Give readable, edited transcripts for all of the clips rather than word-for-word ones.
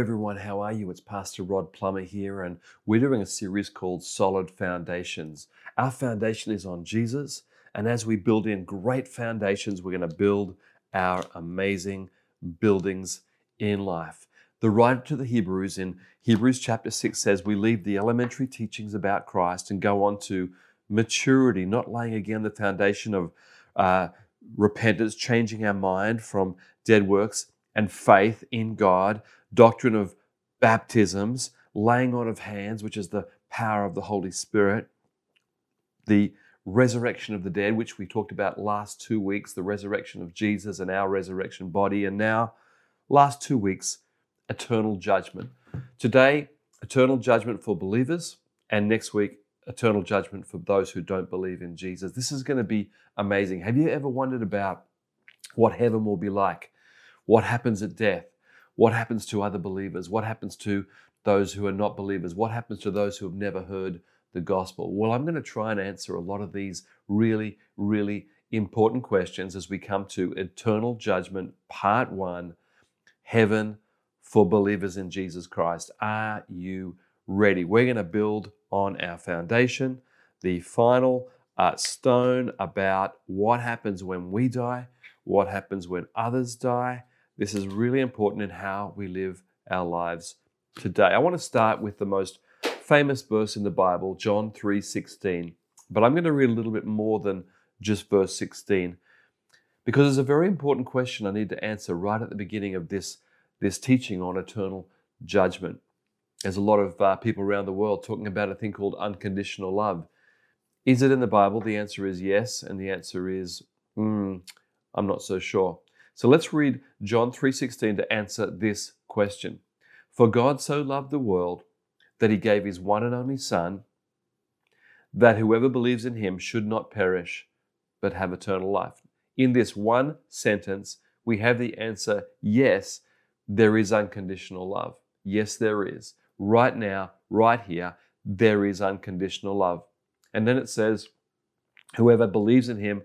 everyone, how are you? It's Pastor Rod Plummer here, and we're doing a series called Solid Foundations. Our foundation is on Jesus, and as we build in great foundations, we're going to build our amazing buildings in life. The writer to the Hebrews in Hebrews chapter 6 says we leave the elementary teachings about Christ and go on to maturity, not laying again the foundation of repentance, changing our mind from dead works and faith in God, doctrine of baptisms, laying on of hands, which is the power of the Holy Spirit, the resurrection of the dead, which we talked about last 2 weeks, the resurrection of Jesus and our resurrection body, and now, last 2 weeks, eternal judgment. Today, eternal judgment for believers, and next week, eternal judgment for those who don't believe in Jesus. This is going to be amazing. Have you ever wondered about what heaven will be like? What happens at death? What happens to other believers? What happens to those who are not believers? What happens to those who have never heard the gospel? Well, I'm going to try and answer a lot of these really, really important questions as we come to eternal judgment, part 1, heaven for believers in Jesus Christ. Are you ready? We're going to build on our foundation, the final stone about what happens when we die, what happens when others die. This is really important in how we live our lives today. I want to start with the most famous verse in the Bible, John 3:16. But I'm going to read a little bit more than just verse 16 because it's a very important question I need to answer right at the beginning of this teaching on eternal judgment. There's a lot of people around the world talking about a thing called unconditional love. Is it in the Bible? The answer is yes, and the answer is, I'm not so sure. So let's read John 3:16 to answer this question. For God so loved the world that he gave his one and only Son, that whoever believes in him should not perish, but have eternal life. In this one sentence, we have the answer, yes, there is unconditional love. Yes, there is. Right now, right here, there is unconditional love. And then it says, whoever believes in him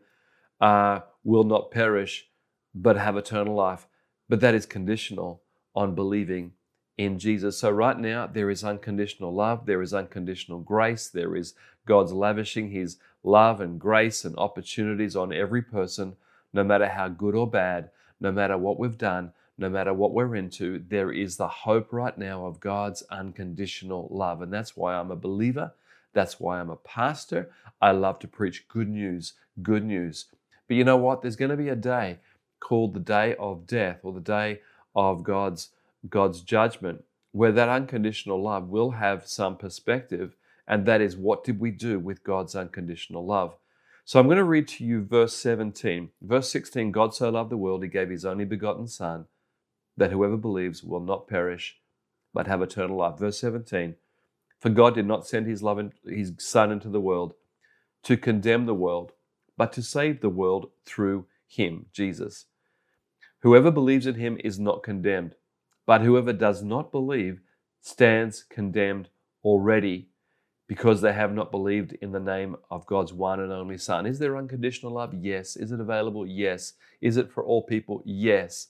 will not perish, but have eternal life. But that is conditional on believing in Jesus. So right now, there is unconditional love. There is unconditional grace. There is God's lavishing his love and grace and opportunities on every person, no matter how good or bad, no matter what we've done, no matter what we're into. There is the hope right now of God's unconditional love. And that's why I'm a believer. That's why I'm a pastor. I love to preach good news, good news. But you know what? There's going to be a day called the day of death, or the day of God's judgment, where that unconditional love will have some perspective, and that is, what did we do with God's unconditional love? So I'm going to read to you verse 17. Verse 16, God so loved the world, he gave his only begotten Son, that whoever believes will not perish, but have eternal life. Verse 17, for God did not send his Son into the world to condemn the world, but to save the world through him, Jesus. Whoever believes in him is not condemned, but whoever does not believe stands condemned already, because they have not believed in the name of God's one and only Son. Is there unconditional love? Yes. Is it available? Yes. Is it for all people? Yes.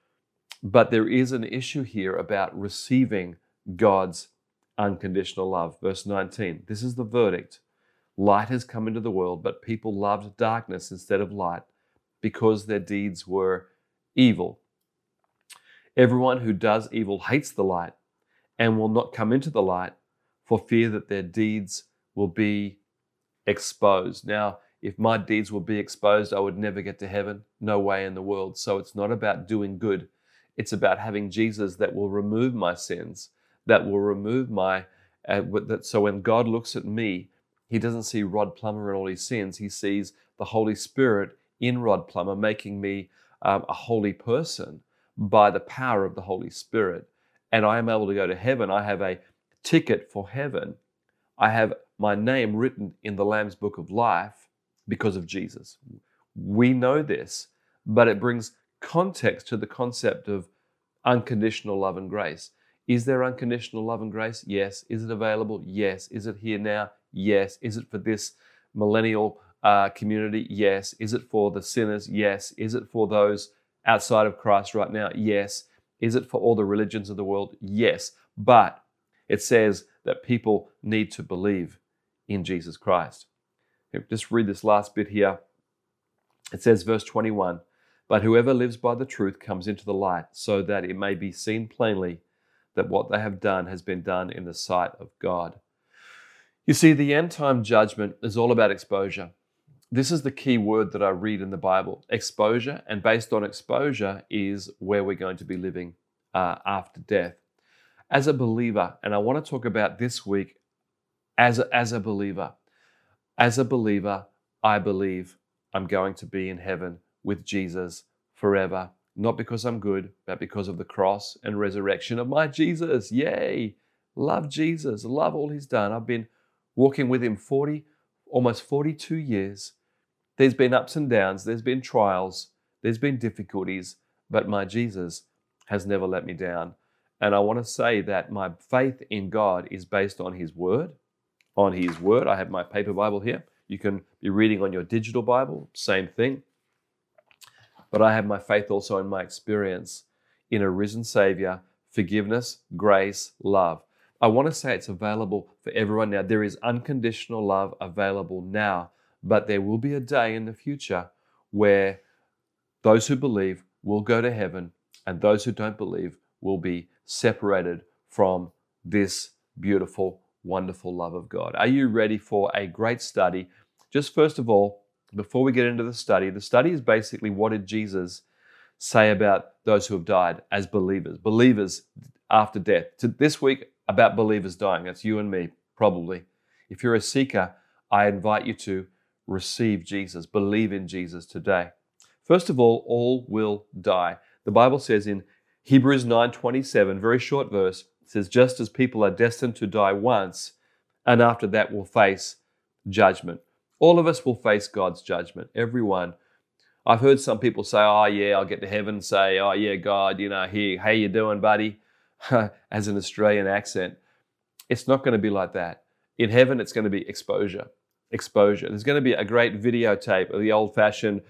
But there is an issue here about receiving God's unconditional love. Verse 19, this is the verdict. Light has come into the world, but people loved darkness instead of light, because their deeds were evil. Everyone who does evil hates the light and will not come into the light, for fear that their deeds will be exposed. Now, if my deeds will be exposed, I would never get to heaven. No way in the world. So it's not about doing good. It's about having Jesus that will remove my sins, that will remove my... so when God looks at me, he doesn't see Rod Plummer and all his sins. He sees the Holy Spirit in Rod Plummer, making me a holy person by the power of the Holy Spirit. And I am able to go to heaven. I have a ticket for heaven. I have my name written in the Lamb's Book of Life because of Jesus. We know this, but it brings context to the concept of unconditional love and grace. Is there unconditional love and grace? Yes. Is it available? Yes. Is it here now? Yes. Is it for this millennial community? Yes. Is it for the sinners? Yes. Is it for those outside of Christ right now? Yes. Is it for all the religions of the world? Yes. But it says that people need to believe in Jesus Christ. Just read this last bit here. It says, verse 21, but whoever lives by the truth comes into the light, so that it may be seen plainly that what they have done has been done in the sight of God. You see, the end time judgment is all about exposure. This is the key word that I read in the Bible, exposure. And based on exposure is where we're going to be living after death. As a believer, and I want to talk about this week as a believer. As a believer, I believe I'm going to be in heaven with Jesus forever. Not because I'm good, but because of the cross and resurrection of my Jesus. Yay! Love Jesus. Love all he's done. I've been walking with him almost 42 years. There's been ups and downs. There's been trials. There's been difficulties. But my Jesus has never let me down. And I want to say that my faith in God is based on his word. On his word. I have my paper Bible here. You can be reading on your digital Bible. Same thing. But I have my faith also in my experience in a risen Savior, forgiveness, grace, love. I want to say it's available for everyone now. There is unconditional love available now, but there will be a day in the future where those who believe will go to heaven and those who don't believe will be separated from this beautiful, wonderful love of God. Are you ready for a great study? Just first of all, before we get into the study is basically what did Jesus say about those who have died as believers after death. This week, about believers dying. That's you and me, probably. If you're a seeker, I invite you to receive Jesus, believe in Jesus today. First of all will die. The Bible says in Hebrews 9:27, very short verse, it says, just as people are destined to die once, and after that will face judgment. All of us will face God's judgment, everyone. I've heard some people say, oh yeah, I'll get to heaven and say, oh yeah, God, here, how you doing, buddy? As an Australian accent. It's not going to be like that. In heaven, it's going to be exposure. Exposure. There's going to be a great videotape of the old-fashioned,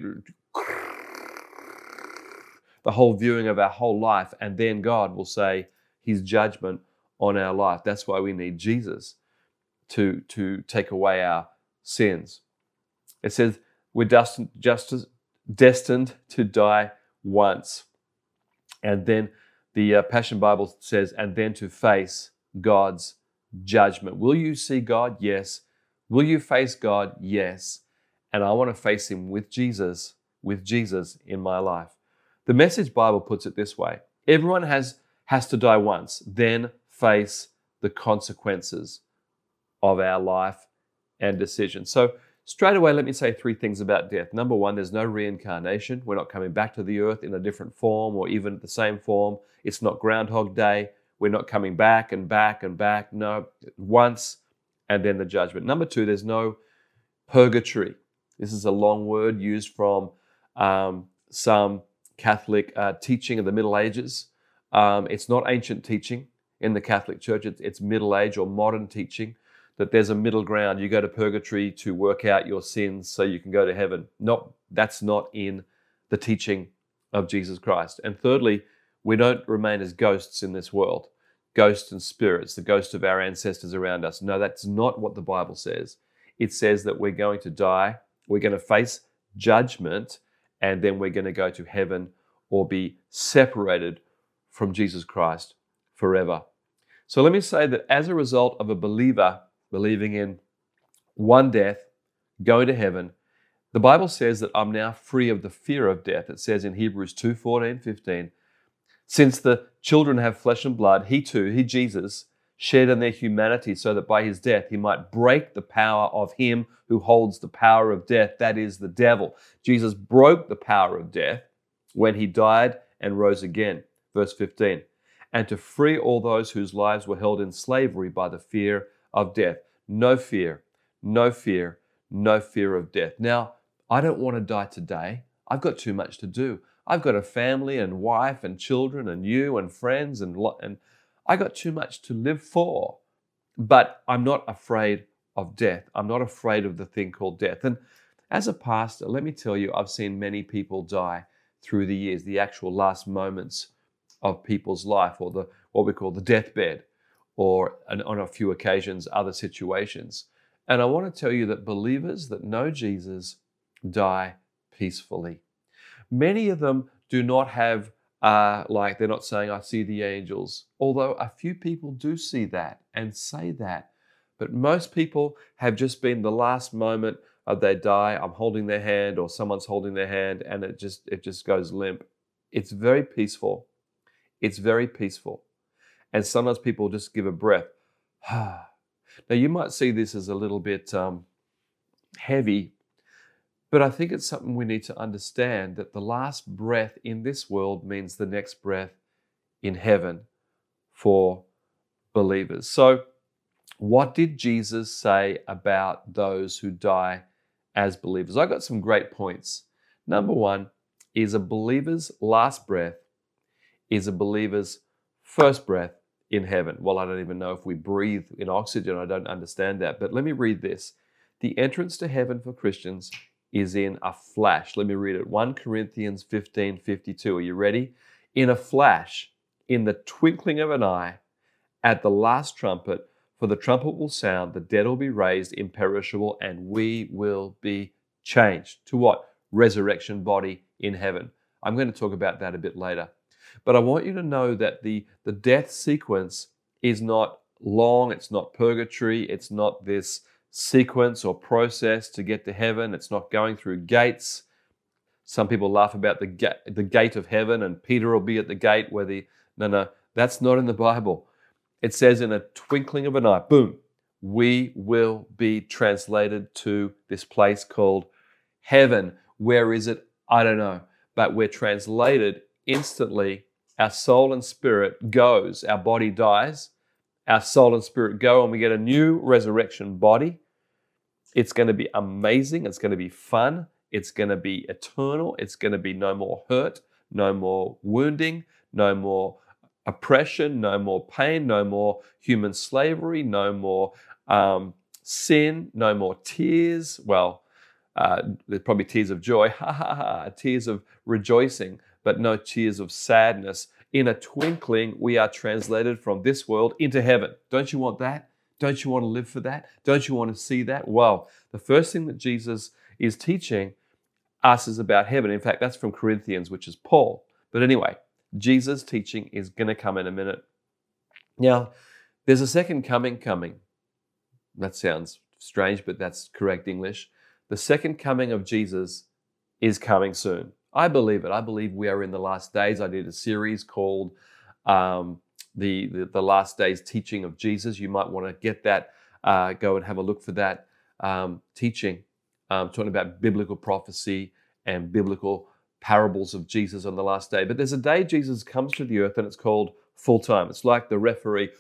the whole viewing of our whole life, and then God will say his judgment on our life. That's why we need Jesus to take away our sins. It says we're destined to die once. And then the Passion Bible says, and then to face God's judgment. Will you see God? Yes. Will you face God? Yes. And I want to face him with Jesus in my life. The Message Bible puts it this way. Everyone has to die once, then face the consequences of our life and decisions. So straight away, let me say three things about death. Number one, there's no reincarnation. We're not coming back to the earth in a different form or even the same form. It's not Groundhog Day. We're not coming back and back and back. No, once and then the judgment. Number two, there's no purgatory. This is a long word used from some Catholic teaching of the Middle Ages. It's not ancient teaching in the Catholic Church. It's Middle Age or modern teaching that there's a middle ground. You go to purgatory to work out your sins so you can go to heaven. No, that's not in the teaching of Jesus Christ. And thirdly, we don't remain as ghosts in this world. Ghosts and spirits, the ghost of our ancestors around us. No, that's not what the Bible says. It says that we're going to die, we're going to face judgment, and then we're going to go to heaven or be separated from Jesus Christ forever. So let me say that as a result of a believer believing in one death, going to heaven, the Bible says that I'm now free of the fear of death. It says in Hebrews 2:14-15, since the children have flesh and blood, he, Jesus, shared in their humanity so that by his death he might break the power of him who holds the power of death, that is the devil. Jesus broke the power of death when he died and rose again. Verse 15, and to free all those whose lives were held in slavery by the fear of death. No fear, no fear, no fear of death. Now, I don't want to die today. I've got too much to do. I've got a family and wife and children and you and friends and I got too much to live for. But I'm not afraid of death. I'm not afraid of the thing called death. And as a pastor, let me tell you, I've seen many people die through the years, the actual last moments of people's life, or what we call the deathbed, or on a few occasions, other situations. And I want to tell you that believers that know Jesus die peacefully. Many of them do not have, they're not saying, I see the angels, although a few people do see that and say that. But most people have just been the last moment of they die, I'm holding their hand or someone's holding their hand, and it just goes limp. It's very peaceful. It's very peaceful. And sometimes people just give a breath. Now, you might see this as a little bit heavy, but I think it's something we need to understand, that the last breath in this world means the next breath in heaven for believers. So, what did Jesus say about those who die as believers? I got some great points. Number one is a believer's last breath is a believer's first breath in heaven. Well, I don't even know if we breathe in oxygen. I don't understand that. But let me read this. The entrance to heaven for Christians is in a flash. Let me read it. 1 Corinthians 15:52. Are you ready? In a flash, in the twinkling of an eye, at the last trumpet, for the trumpet will sound, the dead will be raised imperishable, and we will be changed. To what? Resurrection body in heaven. I'm going to talk about that a bit later. But I want you to know that the death sequence is not long. It's not purgatory. It's not this sequence or process to get to heaven. It's not going through gates. Some people laugh about the gate of heaven, and Peter will be at the gate where no, that's not in the Bible. It says in a twinkling of an eye, boom, we will be translated to this place called heaven. Where is it? I don't know. But we're translated instantly. Our soul and spirit goes. Our body dies. Our soul and spirit go, and we get a new resurrection body. It's going to be amazing. It's going to be fun. It's going to be eternal. It's going to be no more hurt, no more wounding, no more oppression, no more pain, no more human slavery, no more sin, no more tears. Well, there's probably tears of joy, tears of rejoicing, but no tears of sadness. In a twinkling, we are translated from this world into heaven. Don't you want that? Don't you want to live for that? Don't you want to see that? Well, the first thing that Jesus is teaching us is about heaven. In fact, that's from Corinthians, which is Paul. But anyway, Jesus' teaching is going to come in a minute. Now, there's a second coming. That sounds strange, but that's correct English. The second coming of Jesus is coming soon. I believe it. I believe we are in the last days. I did a series called the Last Days Teaching of Jesus. You might want to get that, go and have a look for that teaching, talking about biblical prophecy and biblical parables of Jesus on the last day. But there's a day Jesus comes to the earth, and it's called full time. It's like the referee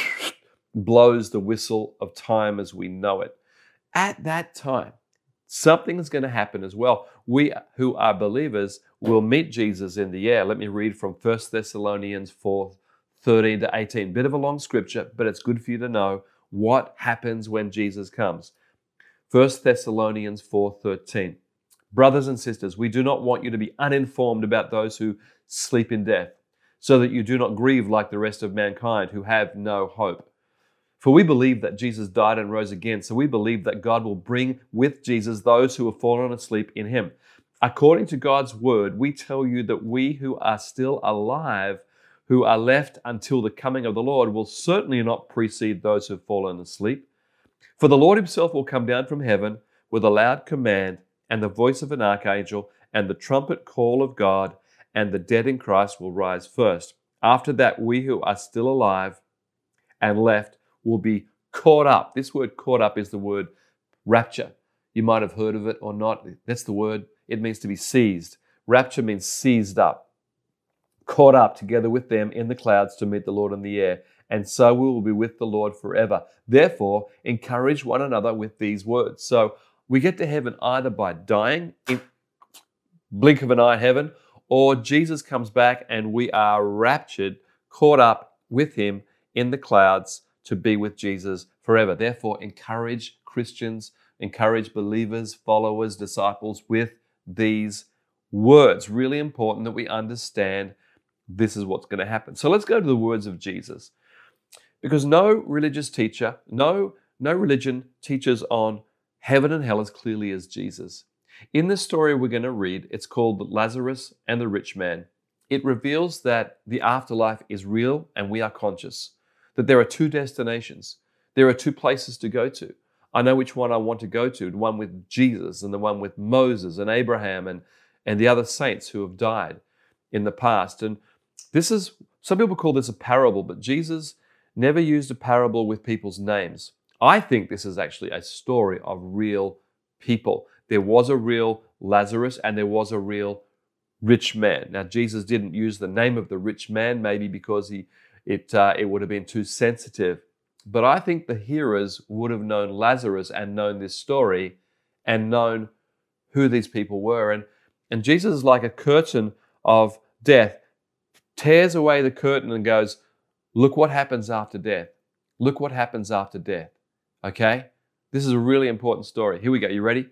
blows the whistle of time as we know it. At that time, something is going to happen as well. We who are believers will meet Jesus in the air. Let me read from 1 Thessalonians 4:13 to 18. Bit of a long scripture, but it's good for you to know what happens when Jesus comes. 1 Thessalonians 4:13. Brothers and sisters, we do not want you to be uninformed about those who sleep in death, so that you do not grieve like the rest of mankind who have no hope. For we believe that Jesus died and rose again, so we believe that God will bring with Jesus those who have fallen asleep in him. According to God's word, we tell you that we who are still alive, who are left until the coming of the Lord, will certainly not precede those who have fallen asleep. For the Lord himself will come down from heaven with a loud command and the voice of an archangel and the trumpet call of God, and the dead in Christ will rise first. After that, we who are still alive and left will be caught up. This word caught up is the word rapture. You might have heard of it or not. That's the word. It means to be seized. Rapture means seized up. Caught up together with them in the clouds to meet the Lord in the air. And so we will be with the Lord forever. Therefore, encourage one another with these words. So we get to heaven either by dying in blink of an eye in heaven, or Jesus comes back and we are raptured, caught up with him in the clouds to be with Jesus forever. Therefore, encourage Christians, encourage believers, followers, disciples with these words. Really important that we understand this is what's going to happen. So let's go to the words of Jesus. Because no religious teacher, no religion teaches on heaven and hell as clearly as Jesus. In this story we're going to read, it's called Lazarus and the Rich Man. It reveals that the afterlife is real and we are conscious, that there are two destinations. There are two places to go to. I know which one I want to go to, the one with Jesus and the one with Moses and Abraham and the other saints who have died in the past. And this is, some people call this a parable, but Jesus never used a parable with people's names. I think this is actually a story of real people. There was a real Lazarus and there was a real rich man. Now, Jesus didn't use the name of the rich man, maybe because it would have been too sensitive. But I think the hearers would have known Lazarus and known this story and known who these people were. And Jesus is like a curtain of death, tears away the curtain and goes, look what happens after death. Look what happens after death. Okay? This is a really important story. Here we go. You ready?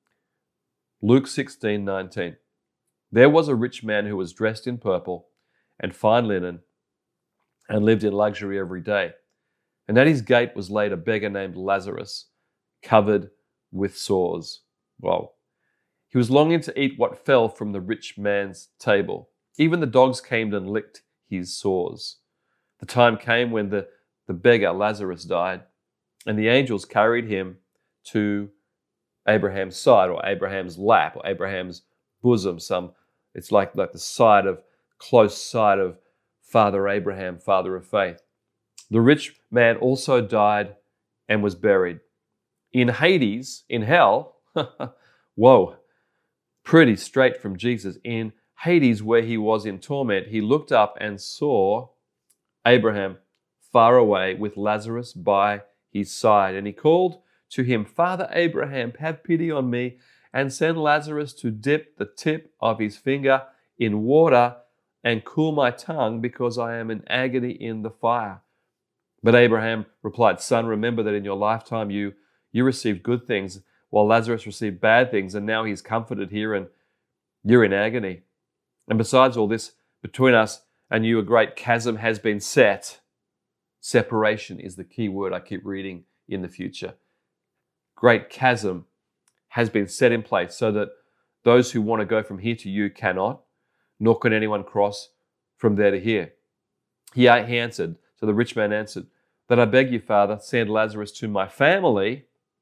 Luke 16:19. There was a rich man who was dressed in purple and fine linen and lived in luxury every day. And at his gate was laid a beggar named Lazarus, covered with sores. Wow. He was longing to eat what fell from the rich man's table. Even the dogs came and licked his sores. The time came when the beggar Lazarus died, and the angels carried him to Abraham's side, or Abraham's lap, or Abraham's bosom. It's like the close side of Father Abraham, father of faith. The rich man also died and was buried. In Hades, in hell, whoa, pretty straight from Jesus. In Hades, where he was in torment, he looked up and saw Abraham far away with Lazarus by his side. And he called to him, Father Abraham, have pity on me and send Lazarus to dip the tip of his finger in water and cool my tongue because I am in agony in the fire. But Abraham replied, Son, remember that in your lifetime you received good things while Lazarus received bad things, and now he's comforted here and you're in agony. And besides all this, between us and you a great chasm has been set. Separation is the key word I keep reading in the future. Great chasm has been set in place so that those who want to go from here to you cannot, nor can anyone cross from there to here. He answered, so the rich man answered, But I beg you, Father, send Lazarus to my family,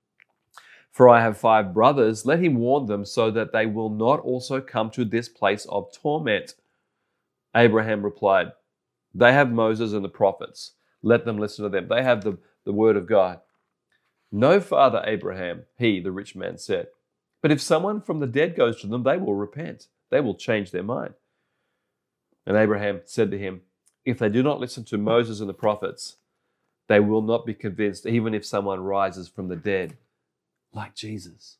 for I have 5 brothers. Let him warn them so that they will not also come to this place of torment. Abraham replied, They have Moses and the prophets. Let them listen to them. They have the word of God. No, Father Abraham, he, the rich man, said, But if someone from the dead goes to them, they will repent. They will change their mind. And Abraham said to him, If they do not listen to Moses and the prophets, they will not be convinced, even if someone rises from the dead, like Jesus.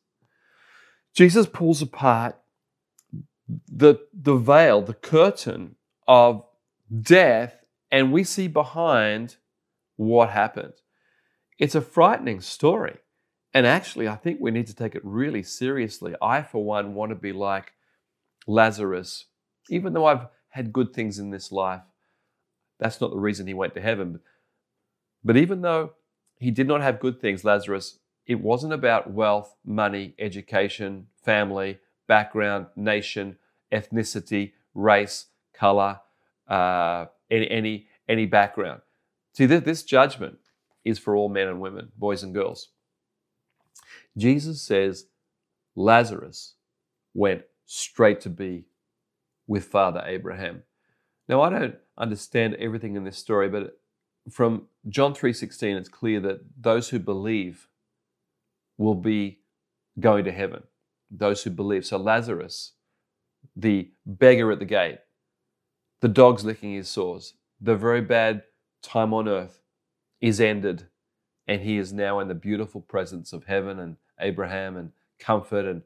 Jesus pulls apart the veil, the curtain of death, and we see behind what happened. It's a frightening story. And actually, I think we need to take it really seriously. I, for one, want to be like Lazarus. Even though I've had good things in this life, that's not the reason he went to heaven. But even though he did not have good things, Lazarus, it wasn't about wealth, money, education, family, background, nation, ethnicity, race, color, any background. See, this judgment is for all men and women, boys and girls. Jesus says Lazarus went straight to be with Father Abraham. Now, I don't understand everything in this story, but from John 3:16, it's clear that those who believe will be going to heaven. Those who believe. So Lazarus, the beggar at the gate, the dogs licking his sores, the very bad time on earth is ended, and he is now in the beautiful presence of heaven and Abraham and comfort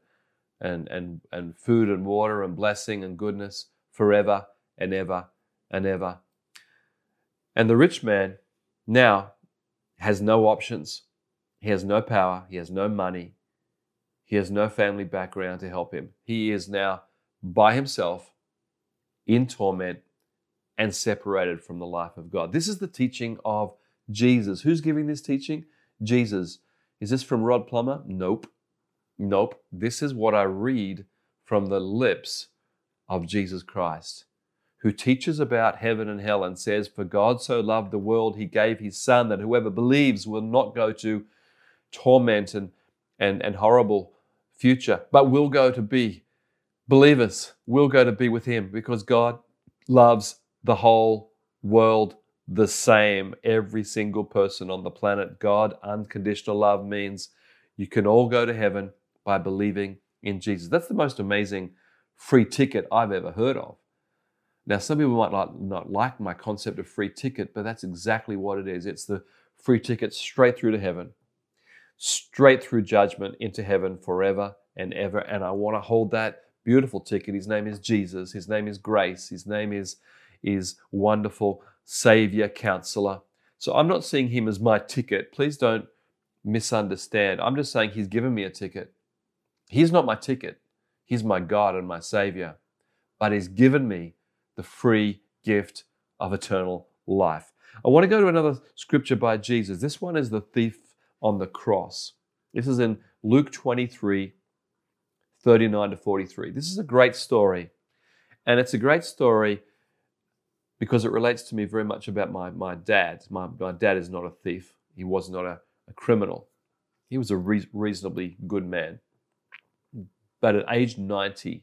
and food and water and blessing and goodness forever and ever and ever. And the rich man now has no options. He has no power. He has no money. He has no family background to help him. He is now by himself in torment, and separated from the life of God. This is the teaching of Jesus. Who's giving this teaching? Jesus. Is this from Rod Plummer? Nope. Nope. This is what I read from the lips of Jesus Christ, who teaches about heaven and hell and says, "For God so loved the world, he gave his Son, that whoever believes will not go to torment and horrible future, but will go to be believers, will go to be with him, because God loves the whole world the same, every single person on the planet." God, unconditional love means you can all go to heaven by believing in Jesus. That's the most amazing free ticket I've ever heard of. Now, some people might not like my concept of free ticket, but that's exactly what it is. It's the free ticket straight through to heaven, straight through judgment into heaven forever and ever. And I want to hold that beautiful ticket. His name is Jesus. His name is Grace. His name is Wonderful Savior, Counselor. So I'm not seeing him as my ticket. Please don't misunderstand. I'm just saying he's given me a ticket. He's not my ticket. He's my God and my Savior. But he's given me the free gift of eternal life. I want to go to another scripture by Jesus. This one is the thief on the cross. This is in Luke 23, 39 to 43. This is a great story. And it's a great story because it relates to me very much about my dad. My dad is not a thief. He was not a criminal. He was a reasonably good man. But at age 90,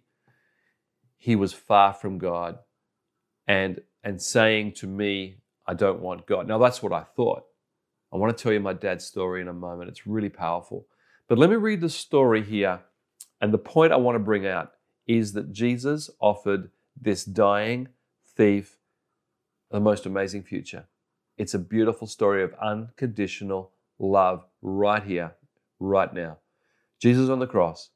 he was far from God and saying to me, "I don't want God." Now, that's what I thought. I want to tell you my dad's story in a moment. It's really powerful. But let me read the story here. And the point I want to bring out is that Jesus offered this dying thief the most amazing future. It's a beautiful story of unconditional love right here, right now. Jesus on the cross.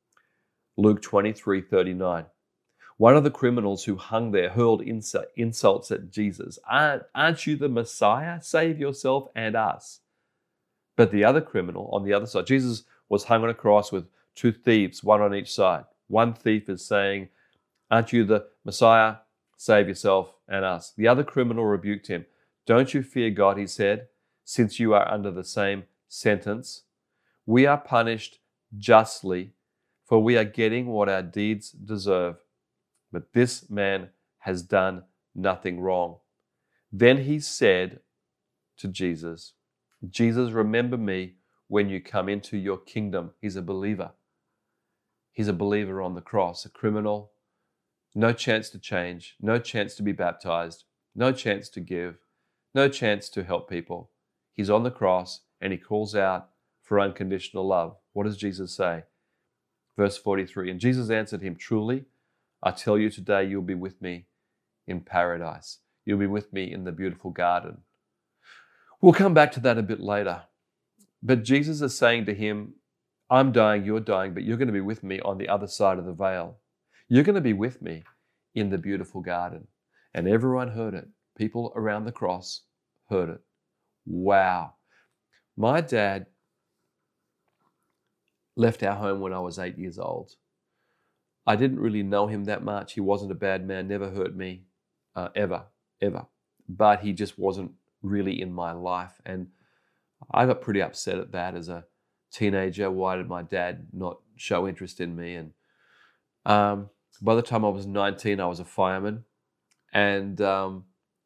Luke 23, 39. One of the criminals who hung there hurled insults at Jesus. Aren't you the Messiah? Save yourself and us. But the other criminal on the other side, Jesus was hung on a cross with two thieves, one on each side. One thief is saying, "Aren't you the Messiah? Save yourself and us." The other criminal rebuked him. "Don't you fear God," he said, "since you are under the same sentence. We are punished justly, for we are getting what our deeds deserve. But this man has done nothing wrong." Then he said to Jesus, "Jesus, remember me when you come into your kingdom." He's a believer. He's a believer on the cross, a criminal. No chance to change, no chance to be baptized, no chance to give, no chance to help people. He's on the cross and he calls out for unconditional love. What does Jesus say? Verse 43, "And Jesus answered him, 'Truly, I tell you today, you'll be with me in paradise. You'll be with me in the beautiful garden.'" We'll come back to that a bit later. But Jesus is saying to him, "I'm dying, you're dying, but you're going to be with me on the other side of the veil. You're going to be with me in the beautiful garden." And everyone heard it. People around the cross heard it. Wow. My dad left our home when I was 8 years old. I didn't really know him that much. He wasn't a bad man, never hurt me, ever. But he just wasn't really in my life. And I got pretty upset at that as a teenager. Why did my dad not show interest in me? And by the time I was 19, I was a fireman. And I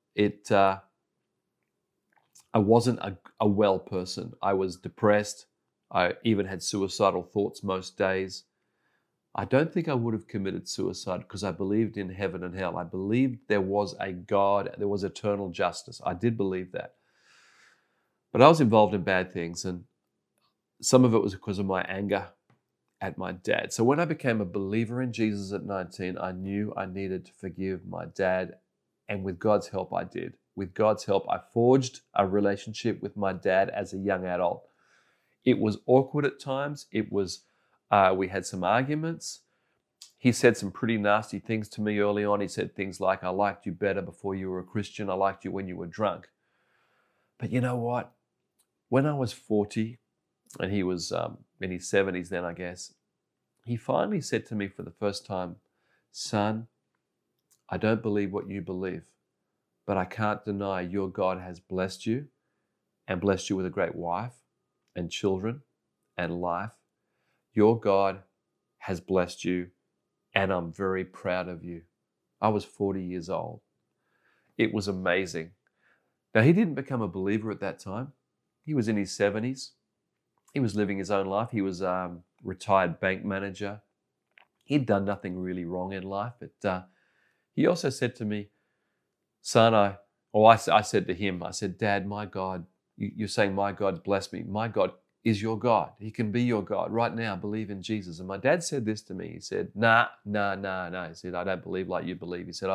wasn't a well person. I was depressed. I even had suicidal thoughts most days. I don't think I would have committed suicide because I believed in heaven and hell. I believed there was a God, there was eternal justice. I did believe that. But I was involved in bad things, and some of it was because of my anger at my dad. So when I became a believer in Jesus at 19, I knew I needed to forgive my dad, and with God's help, I did. With God's help, I forged a relationship with my dad as a young adult. It was awkward at times. We had some arguments. He said some pretty nasty things to me early on. He said things like, "I liked you better before you were a Christian. I liked you when you were drunk." But you know what? When I was 40, and he was in his 70s then, I guess, he finally said to me for the first time, "Son, I don't believe what you believe. but I can't deny your God has blessed you and blessed you with a great wife and children and life. Your God has blessed you, and I'm very proud of you. I was 40 years old. It was amazing. Now, he didn't become a believer at that time. He was in his 70s. He was living his own life. He was a retired bank manager. He'd done nothing really wrong in life, but he also said to me, son, I said to him, I said, Dad, my God, you're saying my God's blessed me. My God is your God. He can be your God. Right now, believe in Jesus. And my dad said this to me. He said, nah. He said, I don't believe like you believe. He said,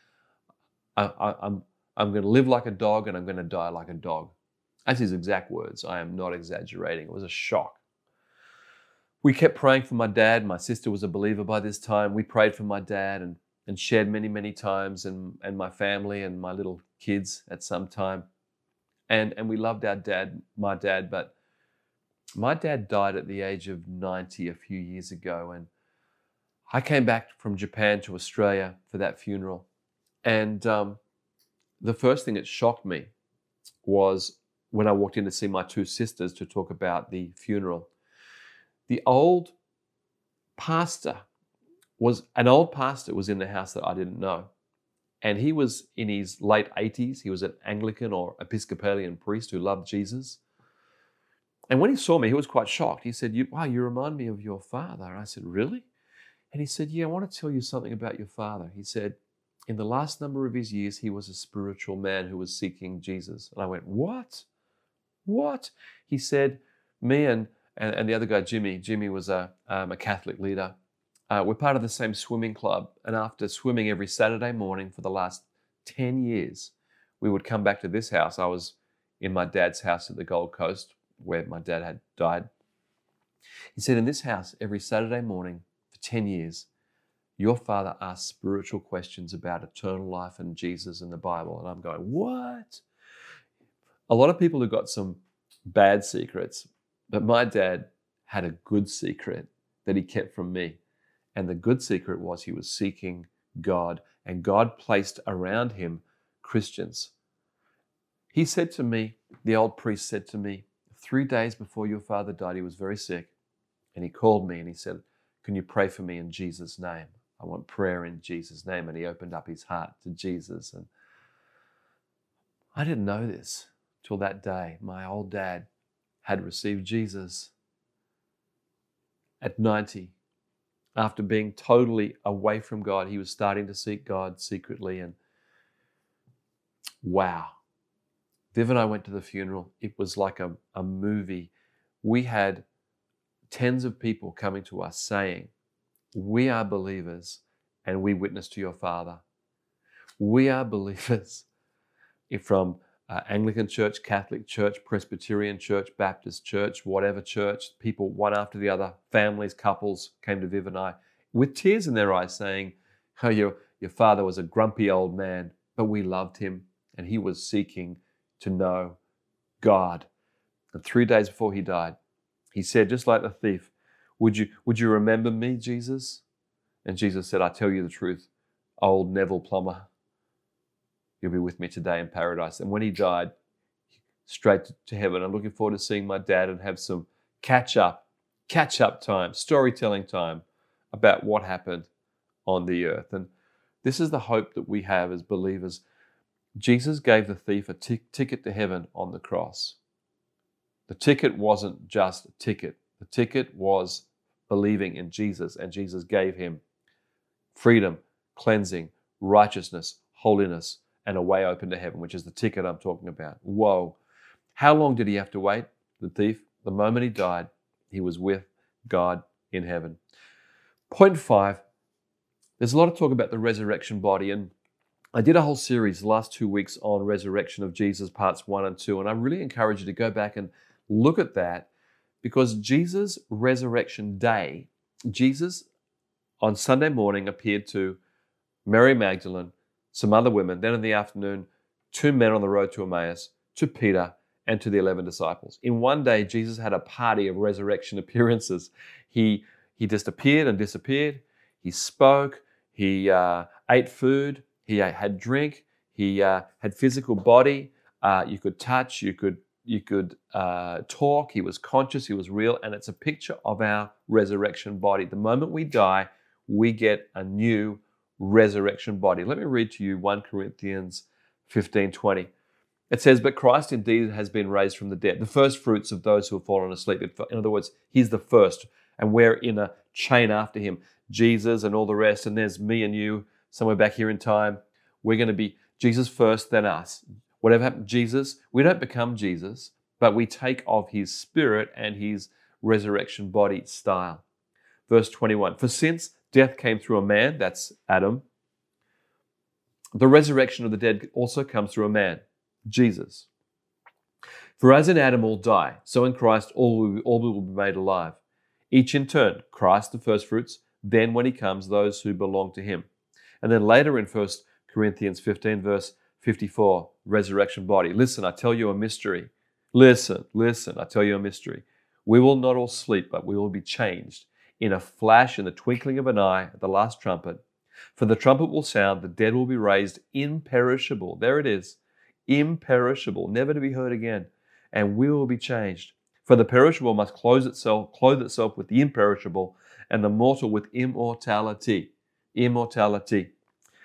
I'm going to live like a dog and I'm going to die like a dog. That's his exact words. I am not exaggerating. It was a shock. We kept praying for my dad. My sister was a believer by this time. We prayed for my dad and shared many, many times, and my family and my little kids at some time. And we loved our dad, my dad, but my dad died at the age of 90 a few years ago. And I came back from Japan to Australia for that funeral. And the first thing that shocked me was when I walked in to see my two sisters to talk about the funeral. The old pastor was in the house that I didn't know. And he was in his late 80s. He was an Anglican or Episcopalian priest who loved Jesus. And when he saw me, he was quite shocked. He said, wow, you remind me of your father. And I said, really? And he said, yeah, I want to tell you something about your father. He said, in the last number of his years, he was a spiritual man who was seeking Jesus. And I went, what? What? He said, me and the other guy, Jimmy was a Catholic leader. We're part of the same swimming club. And after swimming every Saturday morning for the last 10 years, we would come back to this house. I was in my dad's house at the Gold Coast where my dad had died. He said, in this house, every Saturday morning for 10 years, your father asked spiritual questions about eternal life and Jesus and the Bible. And I'm going, what? A lot of people have got some bad secrets, but my dad had a good secret that he kept from me. And the good secret was he was seeking God, and God placed around him Christians. He said to me, the old priest said to me, 3 days before your father died, he was very sick. And he called me and he said, can you pray for me in Jesus' name? I want prayer in Jesus' name. And he opened up his heart to Jesus. And I didn't know this till that day. My old dad had received Jesus at 90. After being totally away from God, he was starting to seek God secretly. And wow. Viv and I went to the funeral. It was like a movie. We had tens of people coming to us saying, we are believers and we witness to your father. We are believers from Anglican Church, Catholic Church, Presbyterian Church, Baptist Church, whatever church. People, one after the other, families, couples came to Viv and I with tears in their eyes saying, oh, your father was a grumpy old man, but we loved him and he was seeking to know God. And 3 days before he died, he said, just like the thief, would you remember me, Jesus? And Jesus said, I tell you the truth, old Neville Plummer, you'll be with me today in paradise. And when he died, straight to heaven. I'm looking forward to seeing my dad and have some catch up time, storytelling time about what happened on the earth. And this is the hope that we have as believers. Jesus gave the thief a ticket to heaven on the cross. The ticket wasn't just a ticket. The ticket was believing in Jesus, and Jesus gave him freedom, cleansing, righteousness, holiness, and a way open to heaven, which is the ticket I'm talking about. Whoa. How long did he have to wait? The thief, the moment he died, he was with God in heaven. Point 5, there's a lot of talk about the resurrection body, and I did a whole series the last 2 weeks on resurrection of Jesus, parts 1 and 2, and I really encourage you to go back and look at that, because Jesus' resurrection day, Jesus on Sunday morning appeared to Mary Magdalene, some other women, then in the afternoon, 2 men on the road to Emmaus, to Peter, and to the 11 disciples. In one day, Jesus had a party of resurrection appearances. He just appeared and disappeared. He spoke. He ate food. He had drink. He had physical body. You could touch. You could talk. He was conscious. He was real. And it's a picture of our resurrection body. The moment we die, we get a new resurrection body. Let me read to you 1 Corinthians 15:20. It says, "But Christ indeed has been raised from the dead, the first fruits of those who have fallen asleep." In other words, he's the first, and we're in a chain after him. Jesus and all the rest, and there's me and you somewhere back here in time. We're going to be Jesus first, then us. Whatever happened to Jesus, we don't become Jesus, but we take of his spirit and his resurrection body style. Verse 21, "For since death came through a man," that's Adam, "the resurrection of the dead also comes through a man, Jesus. For as in Adam all die, so in Christ all will be made alive. Each in turn, Christ the firstfruits, then when he comes, those who belong to him." And then later in 1 Corinthians 15, verse 54, resurrection body. "Listen, I tell you a mystery. Listen, I tell you a mystery. We will not all sleep, but we will be changed in a flash, in the twinkling of an eye, at the last trumpet. For the trumpet will sound, the dead will be raised imperishable." There it is. Imperishable, never to be heard again. "And we will be changed. For the perishable must clothe itself with the imperishable, and the mortal with immortality." Immortality.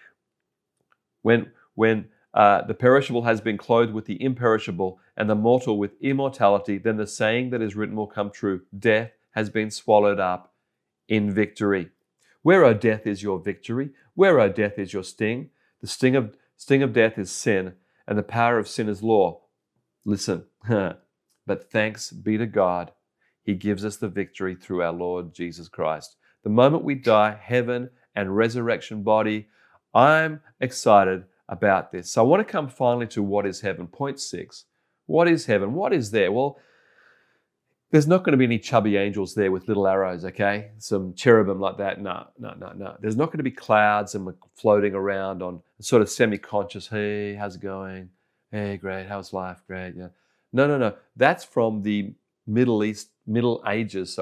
When the perishable has been clothed with the imperishable, and the mortal with immortality, then the saying that is written will come true: death has been swallowed up in victory. Where, O death, is your victory? Where, O death, is your sting? The sting of death is sin, and the power of sin is law. Listen, but thanks be to God, he gives us the victory through our Lord Jesus Christ. The moment we die, heaven and resurrection body, I'm excited about this. So I want to come finally to what is heaven. Point 6. What is heaven? What is there? Well, there's not going to be any chubby angels there with little arrows, okay? Some cherubim like that. No. There's not going to be clouds and we're floating around on sort of semi-conscious, "Hey, how's it going? Hey, great. How's life? Great, yeah." No. That's from the Middle Ages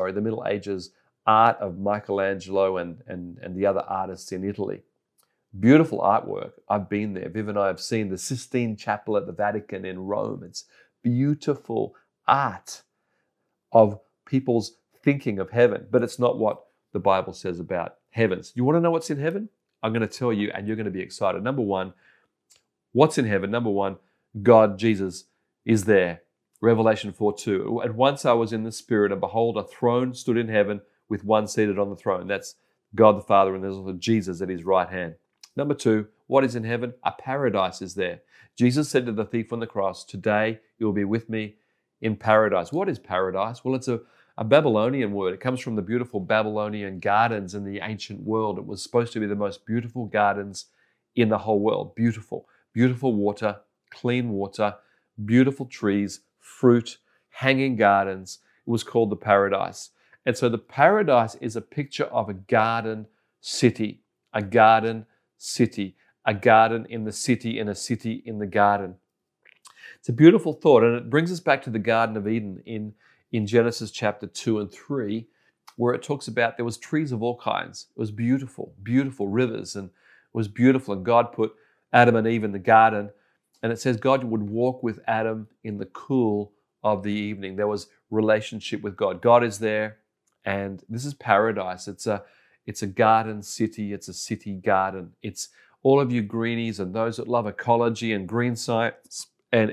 art of Michelangelo and the other artists in Italy. Beautiful artwork. I've been there. Viv and I have seen the Sistine Chapel at the Vatican in Rome. It's beautiful art of people's thinking of heaven, but it's not what the Bible says about heavens. You want to know what's in heaven? I'm going to tell you, and you're going to be excited. Number one, what's in heaven? Number one, God, Jesus, is there. Revelation 4:2. "At once I was in the Spirit, and behold, a throne stood in heaven with one seated on the throne." That's God the Father, and there's also Jesus at his right hand. Number two, what is in heaven? A paradise is there. Jesus said to the thief on the cross, "Today you will be with me in paradise." What is paradise? Well, it's a Babylonian word. It comes from the beautiful Babylonian gardens in the ancient world. It was supposed to be the most beautiful gardens in the whole world. Beautiful water, clean water, beautiful trees, fruit, hanging gardens. It was called the paradise. And so the paradise is a picture of a garden city, a garden city, a garden in the city, in a city in the garden. It's a beautiful thought, and it brings us back to the Garden of Eden in Genesis chapter 2 and 3, where it talks about there was trees of all kinds. It was beautiful rivers, and it was beautiful. And God put Adam and Eve in the garden, and it says God would walk with Adam in the cool of the evening. There was relationship with God. God is there, and this is paradise. It's a garden city. It's a city garden. It's all of you greenies and those that love ecology and green science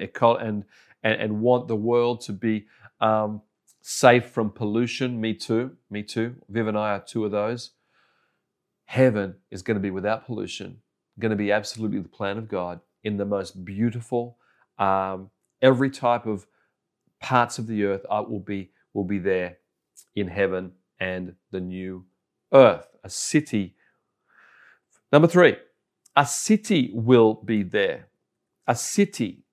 and want the world to be safe from pollution. Me too. Viv and I are two of those. Heaven is going to be without pollution, going to be absolutely the plan of God in the most beautiful, every type of parts of the earth will be there in heaven and the new earth. A city. Number 3, a city will be there. A city.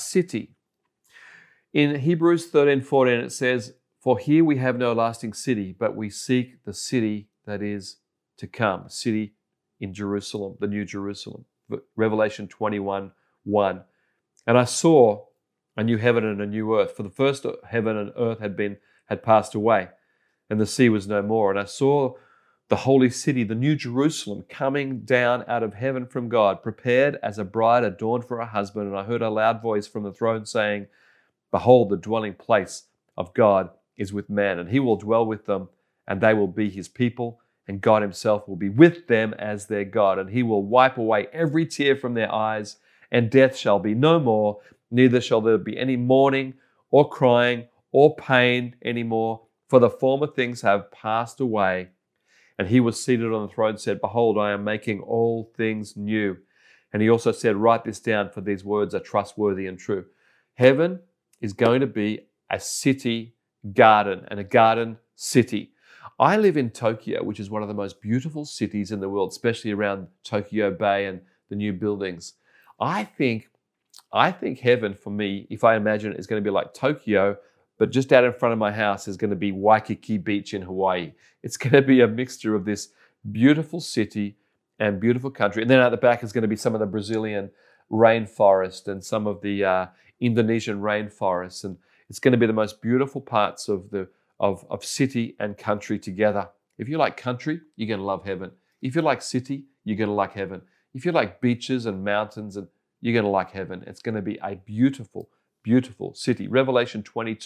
In Hebrews 13:14 it says, "For here we have no lasting city, but we seek the city that is to come." City in Jerusalem, the new Jerusalem. Revelation 21:1. "And I saw a new heaven and a new earth, for the first heaven and earth had passed away, and the sea was no more. And I saw the holy city, the new Jerusalem, coming down out of heaven from God, prepared as a bride adorned for her husband. And I heard a loud voice from the throne saying, behold, the dwelling place of God is with men, and he will dwell with them, and they will be his people, and God himself will be with them as their God. And he will wipe away every tear from their eyes, and death shall be no more, neither shall there be any mourning or crying or pain anymore, for the former things have passed away. And he was seated on the throne and said, behold, I am making all things new. And he also said, write this down, for these words are trustworthy and true. Heaven is going to be a city garden and a garden city. I live in Tokyo, which is one of the most beautiful cities in the world, especially around Tokyo Bay and the new buildings. I think heaven for me, if I imagine it, is going to be like Tokyo, but just out in front of my house is going to be Waikiki Beach in Hawaii. It's going to be a mixture of this beautiful city and beautiful country. And then at the back is going to be some of the Brazilian rainforest and some of the Indonesian rainforests. And it's going to be the most beautiful parts of city and country together. If you like country, you're going to love heaven. If you like city, you're going to like heaven. If you like beaches and mountains, and you're going to like heaven. It's going to be a beautiful, beautiful city. Revelation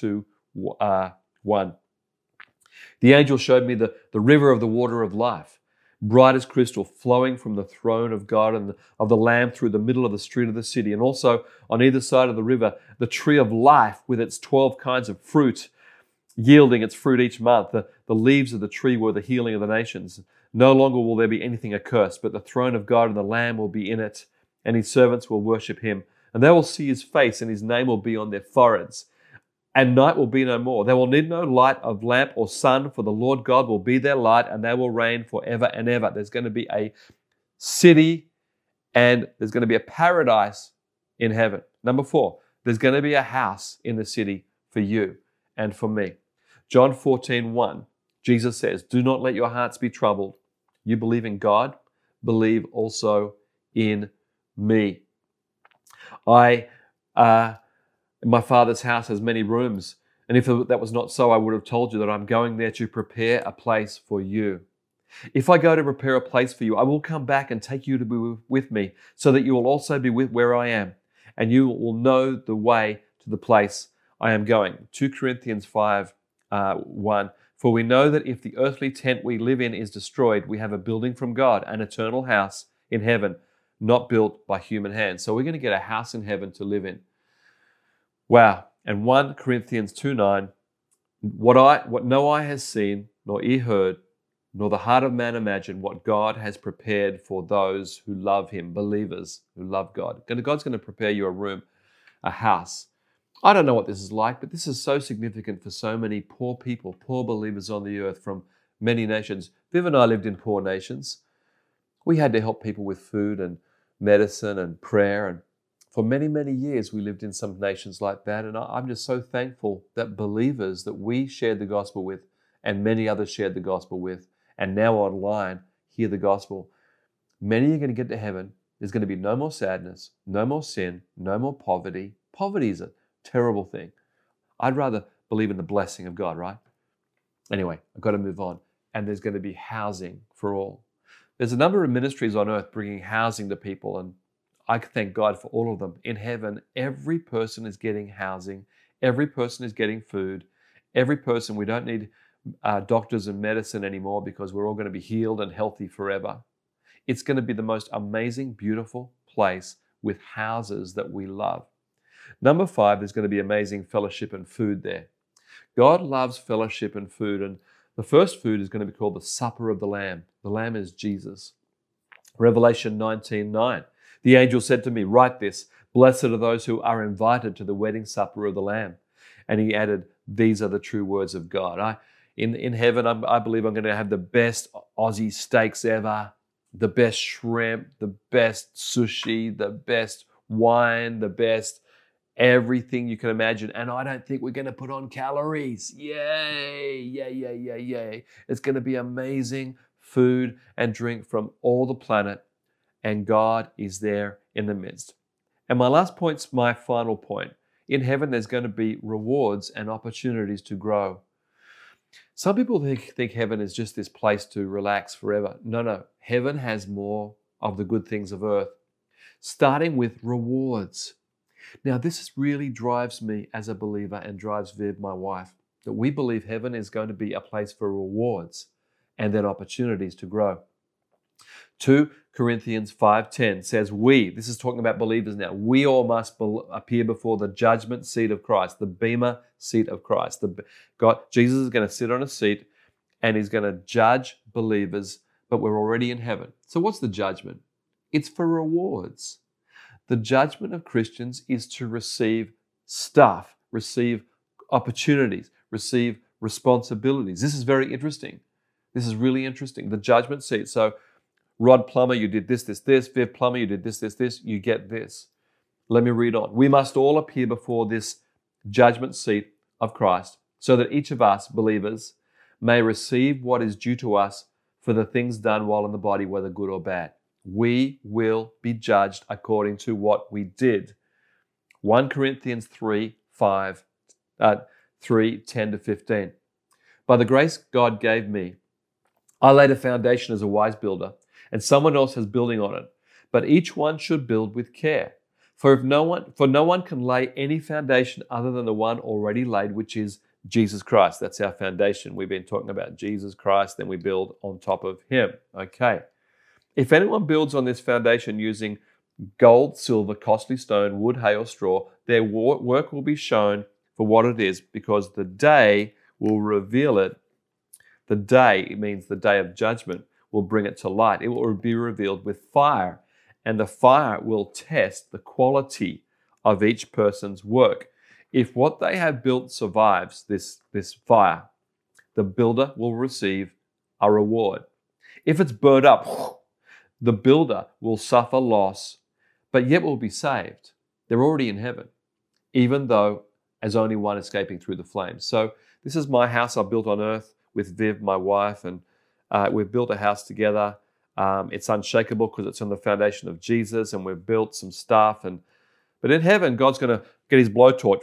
22:1. The angel showed me the river of the water of life, bright as crystal, flowing from the throne of God and of the Lamb through the middle of the street of the city. And also on either side of the river, the tree of life with its 12 kinds of fruit, yielding its fruit each month. The leaves of the tree were the healing of the nations. No longer will there be anything accursed, but the throne of God and the Lamb will be in it, and his servants will worship him. And they will see his face, and his name will be on their foreheads. And night will be no more. They will need no light of lamp or sun, for the Lord God will be their light, and they will reign forever and ever. There's going to be a city, and there's going to be a paradise in heaven. Number 4, there's going to be a house in the city for you and for me. John 14:1, Jesus says, do not let your hearts be troubled. You believe in God, believe also in me. My Father's house has many rooms, and if that was not so, I would have told you that I'm going there to prepare a place for you. If I go to prepare a place for you, I will come back and take you to be with me, so that you will also be with where I am, and you will know the way to the place I am going. 2 Corinthians 5:1. For we know that if the earthly tent we live in is destroyed, we have a building from God, an eternal house in heaven, not built by human hands. So we're going to get a house in heaven to live in. Wow. And 1 Corinthians 2:9, what no eye has seen, nor ear heard, nor the heart of man imagined, what God has prepared for those who love him, believers who love God. God's going to prepare you a room, a house. I don't know what this is like, but this is so significant for so many poor people, poor believers on the earth from many nations. Viv and I lived in poor nations. We had to help people with food and medicine and prayer, and for many, many years, we lived in some nations like that, and I'm just so thankful that believers that we shared the gospel with, and many others shared the gospel with, and now online hear the gospel. Many are going to get to heaven. There's going to be no more sadness, no more sin, no more poverty. Poverty is a terrible thing. I'd rather believe in the blessing of God, right? Anyway, I've got to move on. And there's going to be housing for all. There's a number of ministries on earth bringing housing to people, and I thank God for all of them. In heaven, every person is getting housing. Every person is getting food. Every person, we don't need doctors and medicine anymore because we're all going to be healed and healthy forever. It's going to be the most amazing, beautiful place with houses that we love. Number 5, there's going to be amazing fellowship and food there. God loves fellowship and food, and the first food is going to be called the Supper of the Lamb. The Lamb is Jesus. Revelation 19:9. The angel said to me, write this, blessed are those who are invited to the wedding supper of the Lamb. And he added, these are the true words of God. In heaven, I believe I'm going to have the best Aussie steaks ever, the best shrimp, the best sushi, the best wine, the best everything you can imagine. And I don't think we're going to put on calories. Yay, yay, yay, yay, yay. It's going to be amazing food and drink from all the planet. And God is there in the midst. And my last point's my final point. In heaven, there's going to be rewards and opportunities to grow. Some people think heaven is just this place to relax forever. No, no. Heaven has more of the good things of earth, starting with rewards. Now, this really drives me as a believer and drives Viv, my wife, that we believe heaven is going to be a place for rewards and then opportunities to grow. 2 Corinthians 5:10 says, this is talking about believers now, we all must appear before the judgment seat of Christ, the bema seat of Christ. Jesus is going to sit on a seat and he's going to judge believers, but we're already in heaven. So what's the judgment? It's for rewards. The judgment of Christians is to receive stuff, receive opportunities, receive responsibilities. This is very interesting. This is really interesting. The judgment seat. So Rod Plummer, you did this, this, this. Viv Plummer, you did this, this, this. You get this. Let me read on. We must all appear before this judgment seat of Christ so that each of us, believers, may receive what is due to us for the things done while in the body, whether good or bad. We will be judged according to what we did. 1 Corinthians 3:10-15. By the grace God gave me, I laid a foundation as a wise builder, and someone else is building on it. But each one should build with care. For no one can lay any foundation other than the one already laid, which is Jesus Christ. That's our foundation. We've been talking about Jesus Christ, then we build on top of him. Okay. If anyone builds on this foundation using gold, silver, costly stone, wood, hay, or straw, their work will be shown for what it is, because the day will reveal it. The day, it means the day of judgment, will bring it to light. It will be revealed with fire, and the fire will test the quality of each person's work. If what they have built survives this fire, the builder will receive a reward. If it's burned up, the builder will suffer loss, but yet will be saved. They're already in heaven, even though as only one escaping through the flames. So this is my house I built on earth with Viv, my wife, and we've built a house together. It's unshakable because it's on the foundation of Jesus, and we've built some stuff. But in heaven, God's going to get his blowtorch.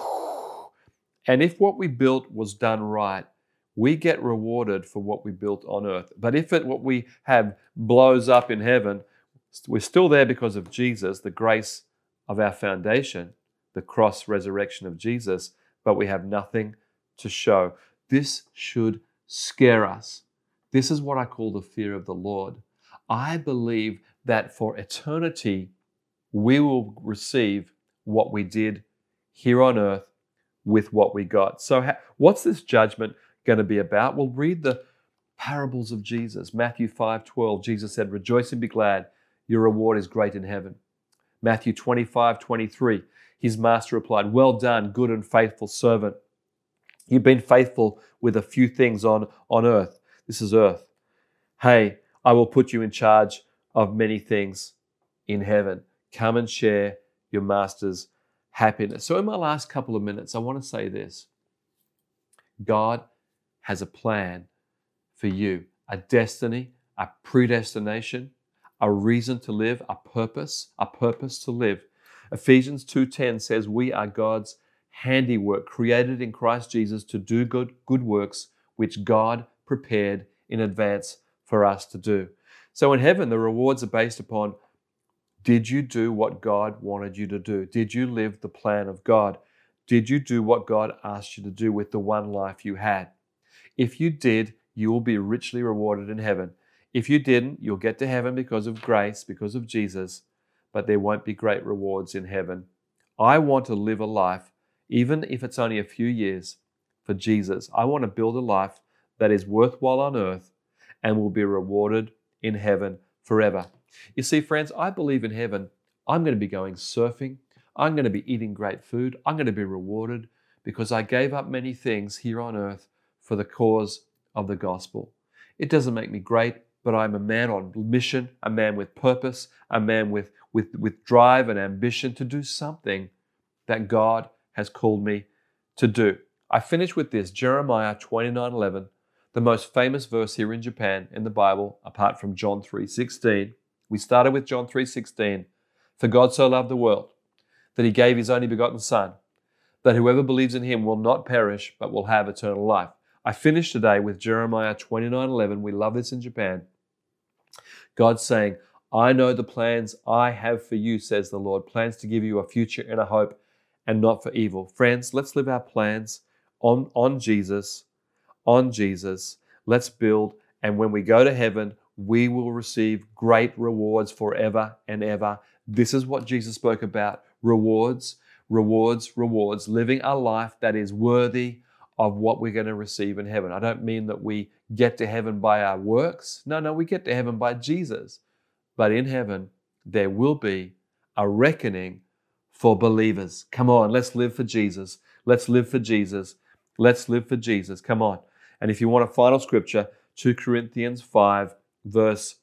And if what we built was done right, we get rewarded for what we built on earth. But if what we have blows up in heaven, we're still there because of Jesus, the grace of our foundation, the cross resurrection of Jesus, but we have nothing to show. This should scare us. This is what I call the fear of the Lord. I believe that for eternity, we will receive what we did here on earth with what we got. So what's this judgment going to be about? We'll read the parables of Jesus. Matthew 5:12, Jesus said, "Rejoice and be glad, your reward is great in heaven." Matthew 25:23, his master replied, "Well done, good and faithful servant. You've been faithful with a few things on earth." This is earth. "Hey, I will put you in charge of many things in heaven. Come and share your master's happiness." So in my last couple of minutes, I want to say this. God has a plan for you, a destiny, a predestination, a reason to live, a purpose to live. Ephesians 2:10 says we are God's handiwork, created in Christ Jesus to do good works, which God prepared in advance for us to do. So in heaven, the rewards are based upon, did you do what God wanted you to do? Did you live the plan of God? Did you do what God asked you to do with the one life you had? If you did, you will be richly rewarded in heaven. If you didn't, you'll get to heaven because of grace, because of Jesus, but there won't be great rewards in heaven. I want to live a life, even if it's only a few years, for Jesus. I want to build a life that is worthwhile on earth and will be rewarded in heaven forever. You see, friends, I believe in heaven, I'm going to be going surfing. I'm going to be eating great food. I'm going to be rewarded because I gave up many things here on earth for the cause of the gospel. It doesn't make me great, but I'm a man on mission, a man with purpose, a man with drive and ambition to do something that God has called me to do. I finish with this, Jeremiah 29:11, the most famous verse here in Japan in the Bible, apart from John 3:16. We started with John 3:16. "For God so loved the world that he gave his only begotten Son, that whoever believes in him will not perish, but will have eternal life." I finished today with Jeremiah 29:11. We love this in Japan. God's saying, I know the plans I have for you, says the Lord, plans to give you a future and a hope and not for evil. Friends, let's live our plans on Jesus, on Jesus. Let's build, and when we go to heaven, we will receive great rewards forever and ever. This is what Jesus spoke about, rewards, rewards, rewards, living a life that is worthy of what we're going to receive in heaven. I don't mean that we get to heaven by our works. No, we get to heaven by Jesus. But in heaven, there will be a reckoning for believers. Come on, let's live for Jesus. Let's live for Jesus. Let's live for Jesus. Come on. And if you want a final scripture, 2 Corinthians 5, verse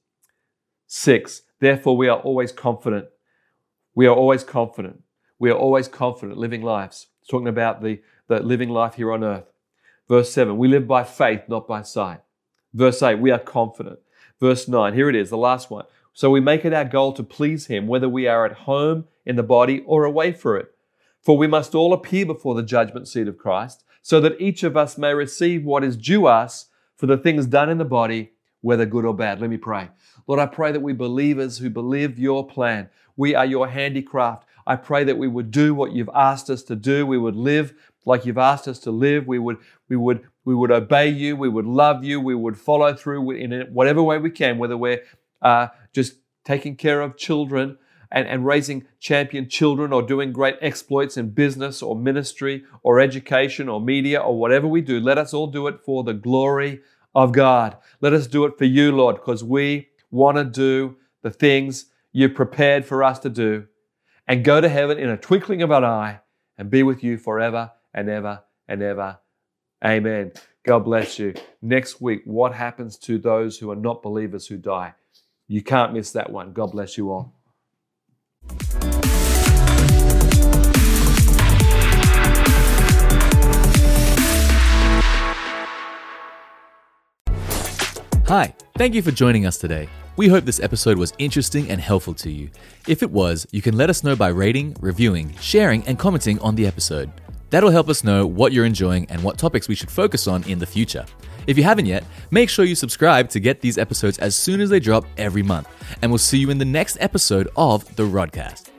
6. Therefore, we are always confident. We are always confident. We are always confident living lives. It's talking about the living life here on earth. Verse 7, we live by faith, not by sight. Verse 8, we are confident. Verse 9, here it is, the last one. So we make it our goal to please Him, whether we are at home in the body or away for it. For we must all appear before the judgment seat of Christ, so that each of us may receive what is due us for the things done in the body, whether good or bad. Let me pray. Lord, I pray that we believers who believe your plan, we are your handicraft. I pray that we would do what you've asked us to do. We would live like you've asked us to live. We would obey you. We would love you. We would follow through in whatever way we can, whether we're just taking care of children and raising champion children, or doing great exploits in business or ministry or education or media or whatever we do. Let us all do it for the glory of God. Let us do it for you, Lord, because we want to do the things you've prepared for us to do and go to heaven in a twinkling of an eye and be with you forever and ever and ever. Amen. God bless you. Next week, what happens to those who are not believers who die? You can't miss that one. God bless you all. Hi, thank you for joining us today. We hope this episode was interesting and helpful to you. If it was, you can let us know by rating, reviewing, sharing, and commenting on the episode. That'll help us know what you're enjoying and what topics we should focus on in the future. If you haven't yet, make sure you subscribe to get these episodes as soon as they drop every month. And we'll see you in the next episode of The Rodcast.